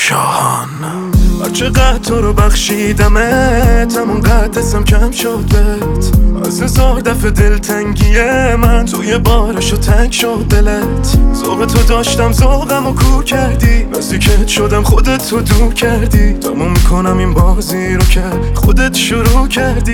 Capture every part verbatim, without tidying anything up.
شاهان هر چقدر تو رو بخشیدمت همون قد دستم کم شد بهت. از هزار دفعه دلتنگی من توی بارشو تنگ شد دلت. ذوق تو داشتم ذوقم و کو کردی، نزدیکت شدم خودت تو دور کردی. تموم میکنم این بازی رو که خودت شروع کردی.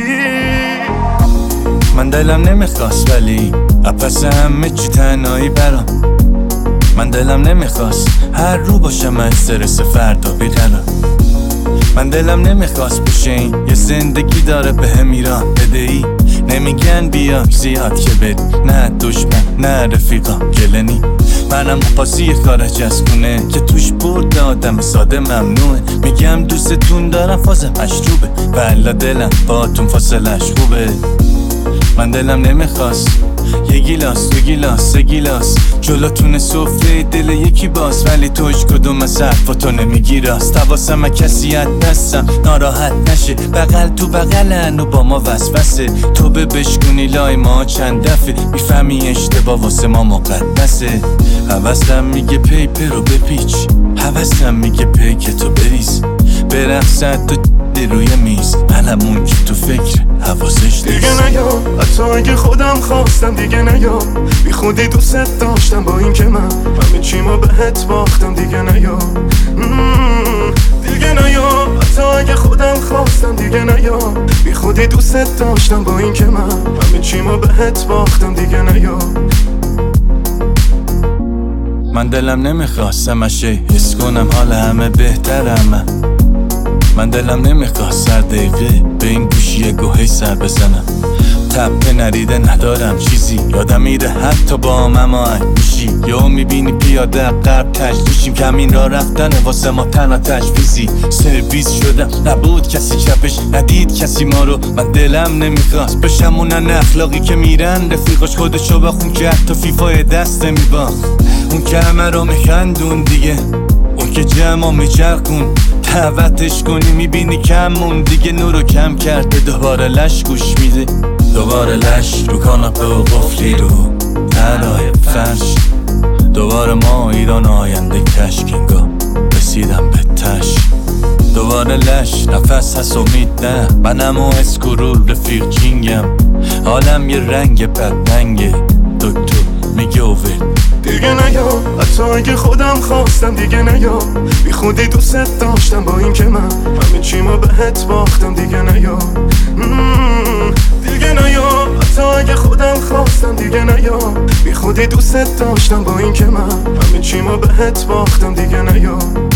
من دلم نمیخواست ولی اپس همه چی تنهایی برام. من دلم نمیخواست هر رو باشم استرس فردا بیقرار. من دلم نمیخواست بشه این یه زندگی داره به هم ایران بدهی. نمیگن بیا زیاد که بری، نه دشمن نه رفیقا گلنی. منم قاضی کار جسکونه که توش برد آدم ساده ممنوعه. میگم دوستتون دارم فازم مشروبه، والا دلم باتون فاصلش خوبه. من دلم نمیخواست یه گیلاس دو گیلاس سه گیلاس جلوتون سفره دل یکی باز، ولی تو هیچ کدوم از حرفاتو نمیگی راست. حواسم کسی از دستم ناراحت نشه، بغل تو بغلن و با ما وسوسه. تو به بشکونی لای ما چند دفعه میفهمی اشتباه واسه ما مقدسه. حواسم میگه پیپر رو بپیچ، حواسم میگه پیک تو بریز، برقصد تو روی میز. منم اون که تو فکر حواسش نیست. دیگه نیام حتی اگه خودم خواستم، دیگه نیام بی خودی دوست داشتم با این که من همه چی ما بهت باختم. دیگه نیام دیگه نیام حتی اگه خودم خواستم. دیگه نیام بی خودی دوست داشتم با این که من همه چی ما بهت باختم. دیگه نیام. من دلم نمیخواست همشه حس کنم حال همه بهترم. من دلم نمیخواست هر دقیقه به این گوشی گوهی سر بزنم. تپه نریده ندارم چیزی، یادم میره حتی با ماما میشی. یا میبینی پیاده قرب تجدیشیم، کمین را رفتن واسه ما تنها تجویزی. سرویس شدم نبود کسی چپش، ندید کسی ما رو. من دلم نمیخواست بشم اونن اخلاقی که میرن رفیقاش خودشو بخون که حتی فیفای دست میباخت. اون که همه رو میخندون دیگه، اون که جمع میچرخون دعوتش کنی میبینی کمون دیگه. نورو کم کرده دوباره لش گوش میده، دوباره لش رو کاناپه و قفلی رو تلای فرش. دوباره ما ایران آینده کشک انگاه رسیدم به تش. دوباره لش نفس هست امید نه، منم و اسکرول رفیق جینگم. حالم یه رنگ بدنگه دکتر میگه اوه. دیگه نیام حتی اگه خودم خواستم. دیگه نیام بی خودی دوست داشتم با این که من همه چی ما بهت باختم. دیگه نیام دیگه نیام حتی اگه خودم خواستم. دیگه نیام بی خودی دوست داشتم با این که من همه چی ما بهت باختم. دیگه نیام.